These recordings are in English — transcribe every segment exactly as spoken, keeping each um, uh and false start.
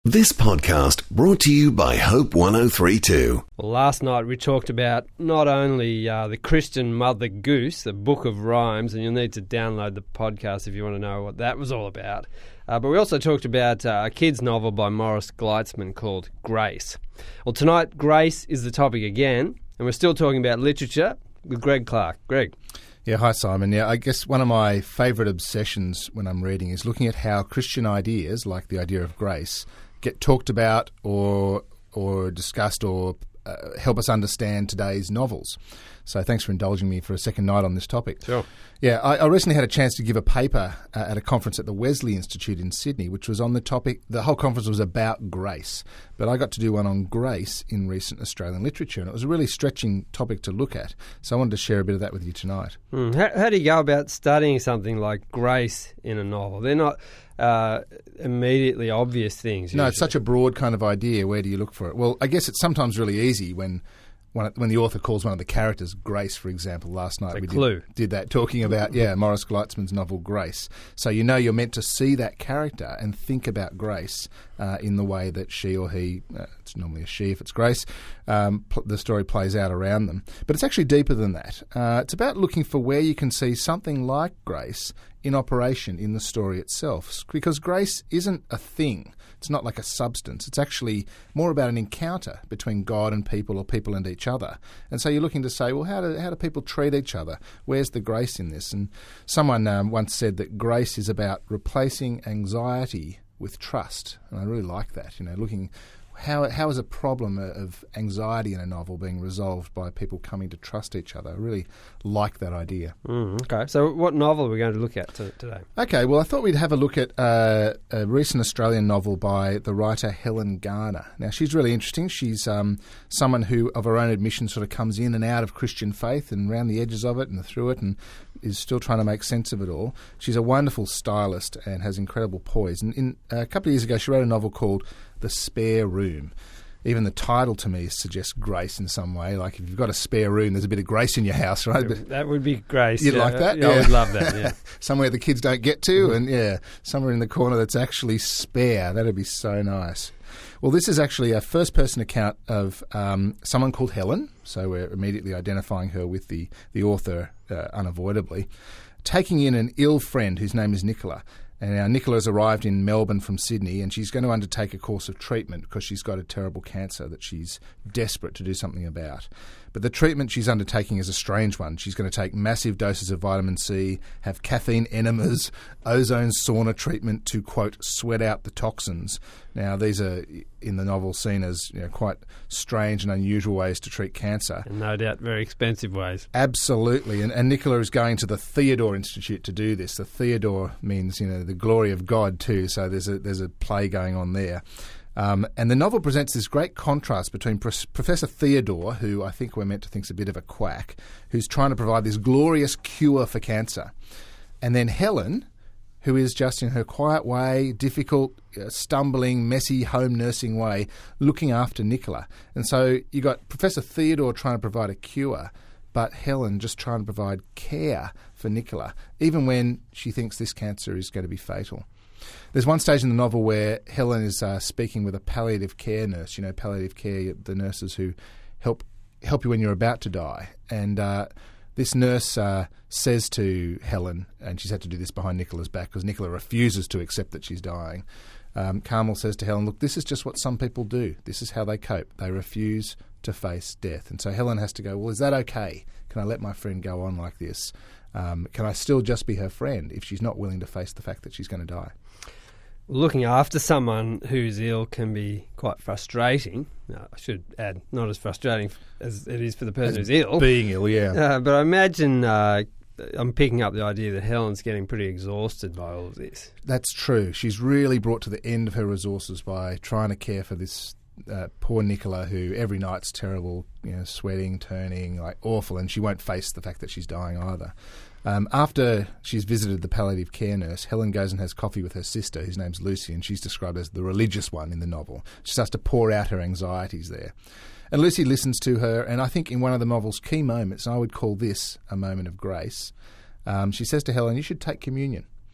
This podcast brought to you by Hope one oh three point two. Well, last night we talked about not only uh, the Christian Mother Goose, the Book of Rhymes, and you'll need to download the podcast if you want to know what that was all about, uh, but we also talked about uh, a kid's novel by Morris Gleitzman called Grace. Well, tonight Grace is the topic again, and we're still talking about literature with Greg Clark. Greg. Yeah, hi Simon. Yeah, I guess one of my favourite obsessions when I'm reading is looking at how Christian ideas, like the idea of grace, get talked about or or discussed or uh, help us understand today's novels. So thanks for indulging me for a second night on this topic. Sure. Yeah, I, I recently had a chance to give a paper uh, at a conference at the Wesley Institute in Sydney, which was on the topic, the whole conference was about grace, but I got to do one on grace in recent Australian literature, and it was a really stretching topic to look at. So I wanted to share a bit of that with you tonight. Mm. How, how do you go about studying something like grace in a novel? They're not uh, immediately obvious things. No, usually. It's such a broad kind of idea. Where do you look for it? Well, I guess it's sometimes really easy when When, when the author calls one of the characters Grace, for example. Last night the we clue. Did, did that, talking about, yeah, Morris Gleitzman's novel Grace. So you know you're meant to see that character and think about Grace uh, in the way that she or he, uh, it's normally a she if it's Grace, um, pl- the story plays out around them. But it's actually deeper than that. Uh, it's about looking for where you can see something like Grace in operation in the story itself. Because grace isn't a thing. It's not like a substance. It's actually more about an encounter between God and people or people and each other. And so you're looking to say, well, how do, how do people treat each other? Where's the grace in this? And someone um, once said that grace is about replacing anxiety with trust. And I really like that, you know, looking... How how is a problem of anxiety in a novel being resolved by people coming to trust each other? I really like that idea. Mm, okay, so what novel are we going to look at t- today? Okay, well, I thought we'd have a look at uh, a recent Australian novel by the writer Helen Garner. Now, she's really interesting. She's um, someone who, of her own admission, sort of comes in and out of Christian faith and around the edges of it and through it and is still trying to make sense of it all. She's a wonderful stylist and has incredible poise. And in, uh, a couple of years ago, she wrote a novel called The Spare Room. Even the title to me suggests grace in some way. Like if you've got a spare room, there's a bit of grace in your house, right? But that would be grace. You'd yeah. like that? Yeah, I would love that, yeah. Somewhere the kids don't get to, mm-hmm. and yeah, somewhere in the corner that's actually spare. That'd be so nice. Well, this is actually a first-person account of um, someone called Helen, so we're immediately identifying her with the, the author uh, unavoidably, taking in an ill friend whose name is Nicola. And now Nicola has arrived in Melbourne from Sydney, and she's going to undertake a course of treatment because she's got a terrible cancer that she's desperate to do something about. But the treatment she's undertaking is a strange one. She's going to take massive doses of vitamin C, have caffeine enemas, ozone sauna treatment to, quote, sweat out the toxins. Now, these are, in the novel, seen as you know, quite strange and unusual ways to treat cancer. And no doubt very expensive ways. Absolutely. And, and Nicola is going to the Theodore Institute to do this. The Theodore means, you know, the glory of God too, so there's a, there's a play going on there. Um, and the novel presents this great contrast between Pro- Professor Theodore, who I think we're meant to think is a bit of a quack, who's trying to provide this glorious cure for cancer, and then Helen, who is just in her quiet way, difficult, uh, stumbling, messy home nursing way, looking after Nicola. And so you got Professor Theodore trying to provide a cure, but Helen just trying to provide care for Nicola, even when she thinks this cancer is going to be fatal. There's one stage in the novel where Helen is uh, speaking with a palliative care nurse. You know, palliative care, the nurses who help help you when you're about to die. And uh, this nurse uh, says to Helen, and she's had to do this behind Nicola's back because Nicola refuses to accept that she's dying. Um, Carmel says to Helen, look, this is just what some people do. This is how they cope. They refuse to face death. And so Helen has to go, well, is that okay? Can I let my friend go on like this? Um, can I still just be her friend if she's not willing to face the fact that she's going to die? Looking after someone who's ill can be quite frustrating. No, I should add, not as frustrating as it is for the person as who's ill. Being ill, yeah. Uh, but I imagine uh, I'm picking up the idea that Helen's getting pretty exhausted by all of this. That's true. She's really brought to the end of her resources by trying to care for this uh, poor Nicola, who every night's terrible, you know, sweating, turning, like awful, and she won't face the fact that she's dying either. Um, after she's visited the palliative care nurse, Helen goes and has coffee with her sister, whose name's Lucy, and she's described as the religious one in the novel. She starts to pour out her anxieties there. And Lucy listens to her, and I think in one of the novel's key moments, and I would call this a moment of grace, um, she says to Helen, you should take communion.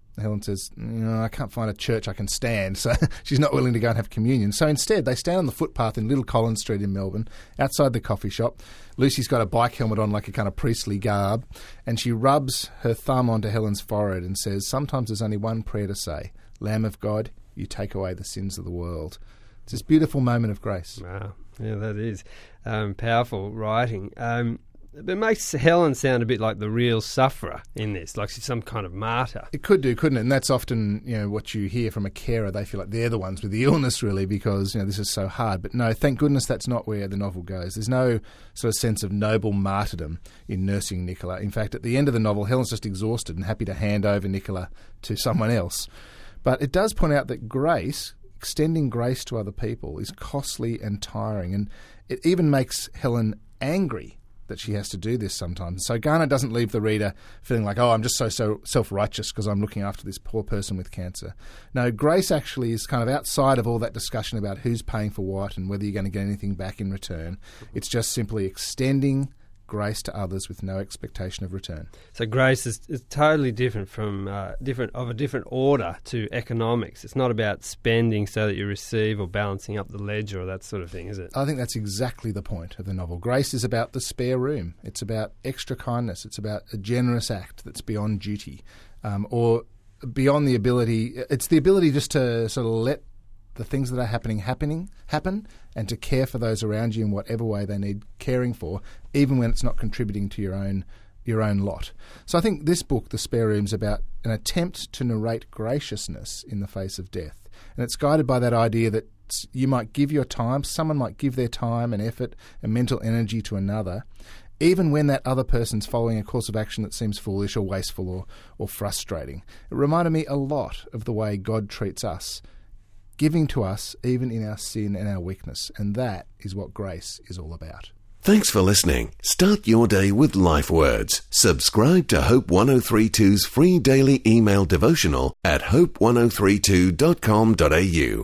Helen says, you know, I can't find a church I can stand, so she's not willing to go and have communion. So instead, they stand on the footpath in Little Collins Street in Melbourne, outside the coffee shop. Lucy's got a bike helmet on like a kind of priestly garb, and she rubs her thumb onto Helen's forehead and says, sometimes there's only one prayer to say, Lamb of God, you take away the sins of the world. It's this beautiful moment of grace. Wow. Yeah, that is um, powerful writing. Um It makes Helen sound a bit like the real sufferer in this, like she's some kind of martyr. It could do, couldn't it? And that's often, you know, what you hear from a carer. They feel like they're the ones with the illness, really, because, you know, this is so hard. But no, thank goodness that's not where the novel goes. There's no sort of sense of noble martyrdom in nursing Nicola. In fact, at the end of the novel, Helen's just exhausted and happy to hand over Nicola to someone else. But it does point out that grace, extending grace to other people, is costly and tiring. And it even makes Helen angry that she has to do this sometimes. So Garner doesn't leave the reader feeling like, oh, I'm just so, so self-righteous because I'm looking after this poor person with cancer. No, grace actually is kind of outside of all that discussion about who's paying for what and whether you're going to get anything back in return. It's just simply extending grace to others with no expectation of return. So grace is, is totally different from uh, different of a different order to economics. It's not about spending so that you receive or balancing up the ledger or that sort of thing, is it? I think that's exactly the point of the novel. Grace is about the spare room. It's about extra kindness. It's about a generous act that's beyond duty, um, or beyond the ability. It's the ability just to sort of let the things that are happening happening happen, and to care for those around you in whatever way they need caring for, even when it's not contributing to your own your own lot. So I think this book, The Spare Room, is about an attempt to narrate graciousness in the face of death. And it's guided by that idea that you might give your time, someone might give their time and effort and mental energy to another, even when that other person's following a course of action that seems foolish or wasteful or, or frustrating. It reminded me a lot of the way God treats us, giving to us even in our sin and our weakness. And that is what grace is all about. Thanks for listening. Start your day with Life Words. Subscribe to Hope ten thirty-two's free daily email devotional at hope ten thirty-two dot com dot a u.